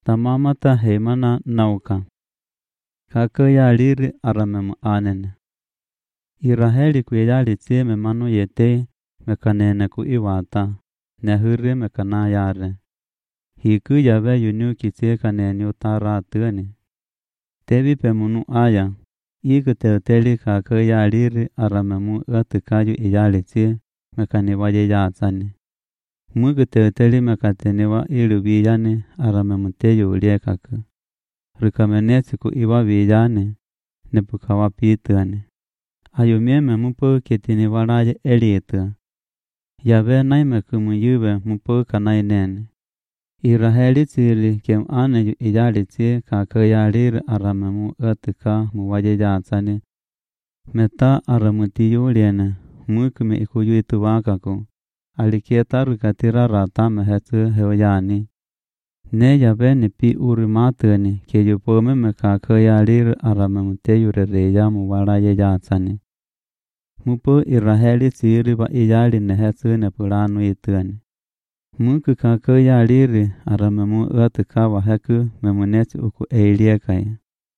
tamamata hemana nauka. Kakaya liri aramemu anene. Iraheli kuyali tie me manu yete mekanene ku iwata. Nehuri mekanayare. Hiku yabe yunu kitie kaneni utara tuani. Tebi pemunu aya. Iku teuteli kakaya liri aramemu gatikayu iyali tie mekaniwaye yatsani. Mugu teuteli mekateniwa ilubiyane aramemu teyu uliekaku. Rukamenesi ku iwabiyane nepukawa pituane. Ayumieme mupo ketini walaye elieta. Yabe naime kumuyube mupo kanainene. Iraheli tiri kem aneyu iyali tie kakaya liri aramemu gatikayu muwaye yatsani. Meta aramutiyu uliene mukume ikuyuitu wakaku. Alikieta rukatira ratame hetu heoyani. Ne yabe ni pi urimatani ke yupome me kakaya liri aramemu teyu rereya muwalaye yatsani. Mupo Iraheli tiri wa iyali nehetu nepulanu ituani. Muku kakaya liri aramemu gatikawa heku memuneti uku eiliekai.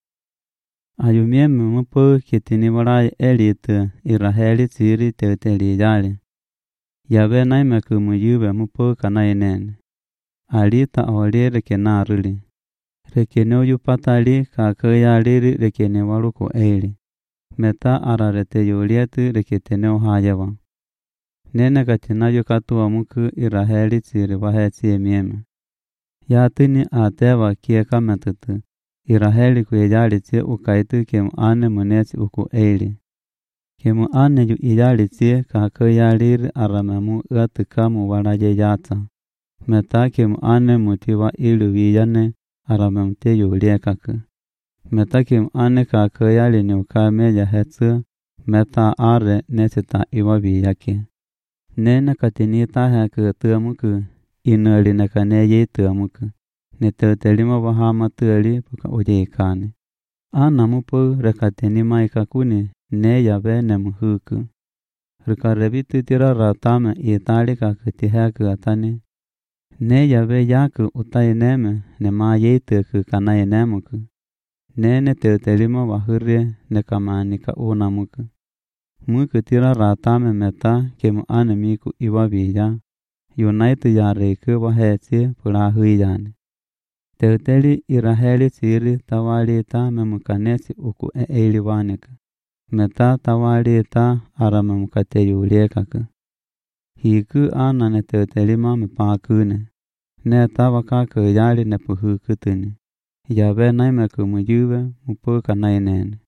Ayumieme mupo ketini walaye elitu Iraheli tiri teuteli yali. Yabe naime kumuyube mupo kanainene. Alita olire kenaruli. Rekene uyupatali kakaya liri rekene waluko eili. Meta ararete yulietu reketene uhayewa. Nene katina yukatuwa muku Iraheli tiri waheti emieme. Yatini atewa kieka metutu. Iraheli kuyali tie ukaitu kemu ane muneti uku eili. Kemu ane yu iyali tie kakaya liri aramemu gatikamu walaye yata. Meta kemu ane mutiwa ilubiyane aramemu teyu uliekaku. Meta kemu ane kakaya lini ukameya hetu meta are nesita iwabiyake. Nene katinita heku tuamuku inali nekaneye tuamuku. Neteutelima wahama tuali puka ujeikane. Ana mupo rekatenima ikakuni ne yabe nemuhuku. Rikarebitu tira ratame itali kakuti heku atani. Ne yabe yaku utaineme ne mayeituku kanainemuku. Nene teutelima wahurie nekamanika unamuku. Muku tira ratame meta kemu ane miku iwabiya. Yunaitu yareiku waheti pulahuyani. Teuteli Iraheli tiri tawalita memukanesi uku eiliwanika. Meta tawalita aramemukate uliekaku. Hiku anane teutelima mipakune. Neta wakaku yali nepuhukutuni. Yabe naime kumuyube mupo kanainene.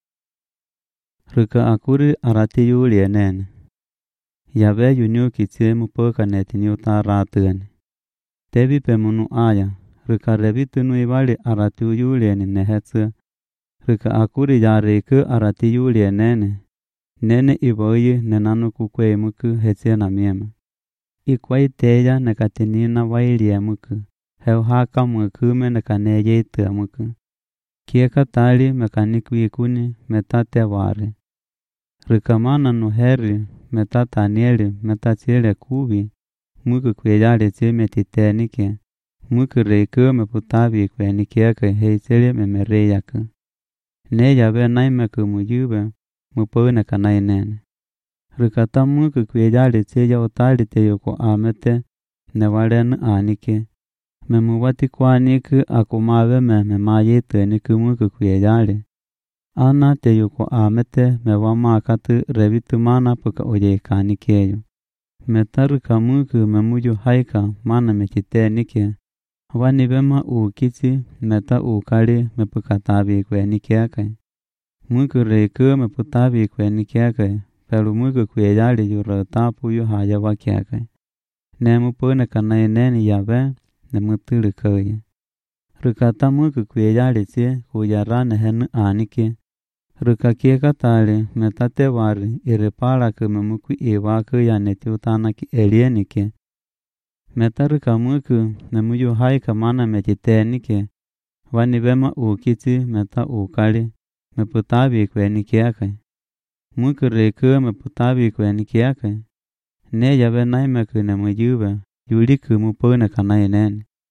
Ruka akuri arati yulienene. Yabe yunyu kitie mupo kanetini utaratuani. Tebi pemunu aya. Ruka rebitunu ibali arati yulieni nehetsu. Ruka akuri yareiku arati yulienene. Nene iboyi nenanu kukwe muku hetie na miema. Ikwai teya nekatinina wailie muku. Heu haka mukume nekaneye itua muku. Kieka tali mekaniku ikuni metate ware. Rukamana nuheri metata nieli metatiele kubi. Muku kweyale tie metitenike. Muku reiku meputabi kwenikeake heitele memereyaku. Ne yabe naime kumuyube mupone kanainene. Rukata muku kweyale tie ya utali te yoko amete newalenu anike. Memuwati kwaniku akumawe memayetu niku muku kweyale. Ana te yoko amete mewamakatu rebitu mana puka ujekanikeyo. Metaruka muku memuju haika mana mechitenike. Wanibema ukiti meta ukali mepukatabi kwenikeake. Muku reiku meputabi kwenikeake. Pelu muku kweyali yuratapu yuhaya wakiake. Nemupone kanaineni yabe nemutulukoye. Rukata muku kweyali tie kuyarane henu anike. Rukakieka tali metate wari iripala kumemuku iwaku yaneti utanaki elienike. Metaruka muku memuju haika mana mechitenike. Wanibema ukiti meta ukali meputabi kwenikeake. Muku reiku meputabi kwenikeake. Ne yabe naimeku nemuyube yuliku mupone kanaineni.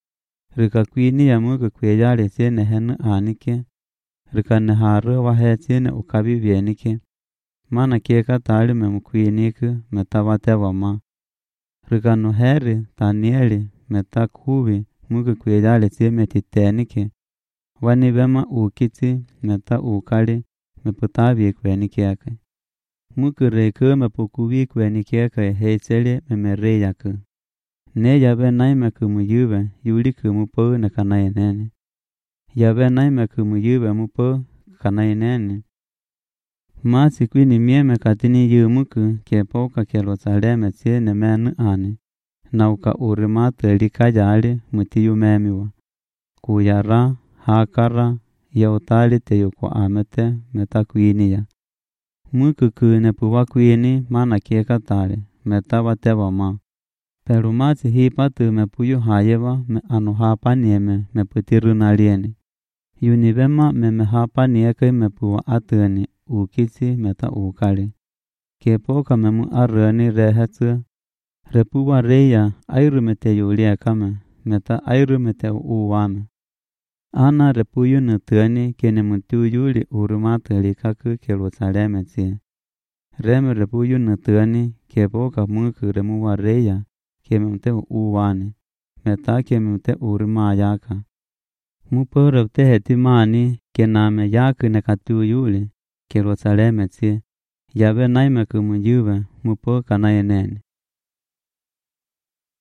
Rikakwini ya muku kwejale sene henu anike. Rikane hare wahe sene ukabibienike. Mana kieka tali memukwinika metawate wama. Rikano heri tanieli metakubi muku kwejale seme titenike. Wani bema ukiti meta ukali meputabi kwenikeake. Muku reke mepukubi kwenikeake heisele memereyake. Ne yabe naime kumuyube yuli kumupo na kanayenene. Yabe naime kumuyube mupo kanayenene. Masi kwini mieme katini yumuku kepoka Yerusaleme siene menu ane. Na uka urimate likajali mutiyumemiwa. Kuyara, hakara, yautali teyuko amete metakwiniya. Muku kune puwa kwini mana kiekatali metawate wama. Pero masi hipatu mepuyu hayewa me anu hapa nieme meputiru nalieni. Yunibema meme hapa nieke mepuwa ateni ukisi meta ukali. Kepoka memu arani rehetsu. Repuwa reya airu mete yulia kame meta airu mete uwame. Ana repuyu nutani kene mutu yuli urumate likaku Yerusaleme tsie. Reme repuyu nutani kepoka muku remuwa reya kememte uwane, meta kememte urima yaka. Mupo repte hetimani kename yaka nekatu yuli Yerusaleme tsie. Yabe naime kumuyube mupo kanayenene.